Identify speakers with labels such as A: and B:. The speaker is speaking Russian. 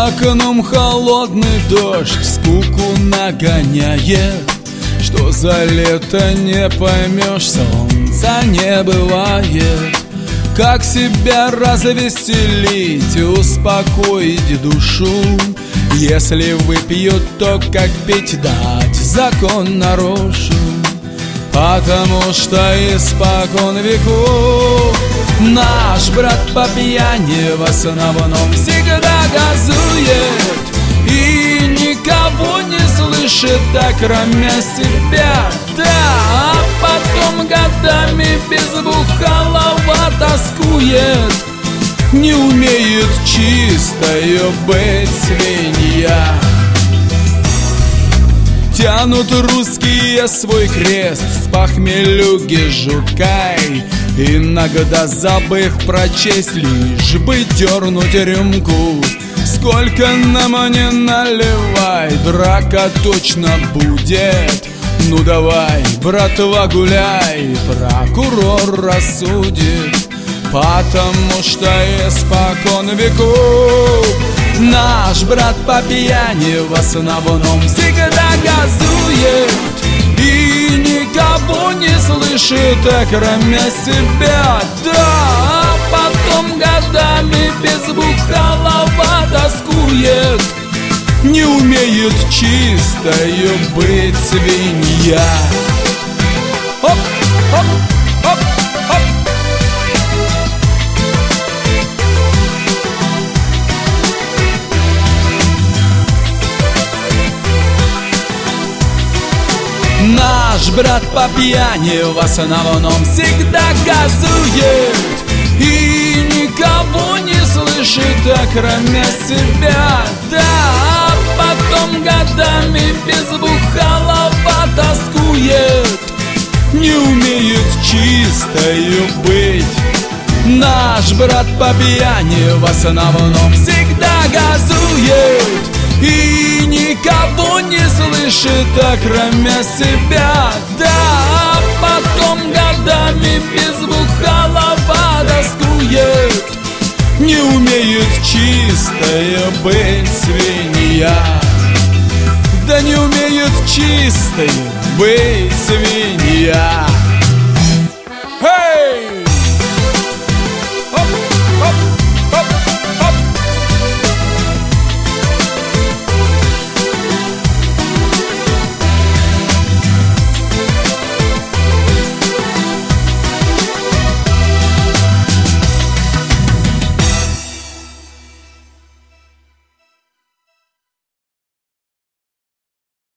A: За окном холодный дождь скуку нагоняет. Что за лето, не поймешь, солнца не бывает. Как себя развеселить, успокоить душу? Если выпьют, то как пить дать, закон нарушу. Потому что испокон веков наш брат по пьяни в основном всегда газует и никого не слышит, кроме себя. Да, а потом годами без бухалова тоскует. Не умеет чистою быть свинья. Тянут русские свой крест с похмелюги жукай, иногда забыв прочесть, лишь бы дернуть рюмку. Сколько нам не наливай, драка точно будет. Ну давай, братва, гуляй, прокурор рассудит. Потому что испокон веков наш брат по пьяни в основном всегда газует и никого не слышит, кроме себя. Да, а потом годами без бухалова тоскует. Не умеет чистою быть свинья. Оп, оп, оп, оп. Наш брат по пьяни в основном всегда газует и никого не слышит, кроме себя. Да, а потом годами без бухалова тоскует. Не умеет чистою быть. Наш брат по пьяни в основном всегда газует и никого не слышит, кроме себя. Да, а потом годами без бухалова тоскует. Не умеет чистою быть свинья. Да не умеет чистою быть свинья.